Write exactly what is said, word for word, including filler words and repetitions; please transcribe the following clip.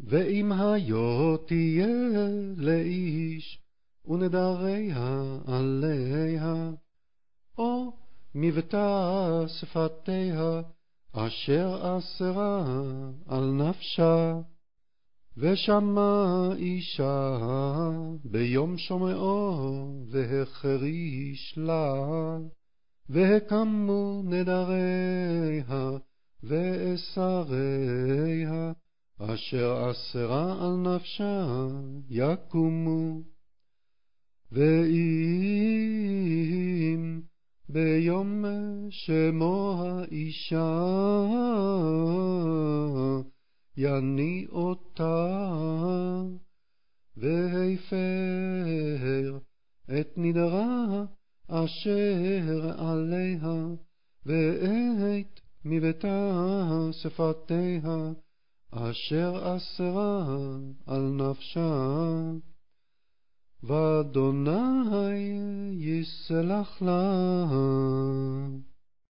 ואם היו תהיה לאיש, ונדריה עליה, או מבטא שפתיה, אשר אסרה על נפשה. ושמע אישה ביום שומעו, והחריש לה, והקמו נדריה ואסריה, אשר אסרה על נפשה יקומו. ואם ביום שמו האישה יני אותה, והפר את נדרה אשר עליה, ואת מבטא שפתיה, אשר אסרה על נפשה, ואדוני יסלח לה.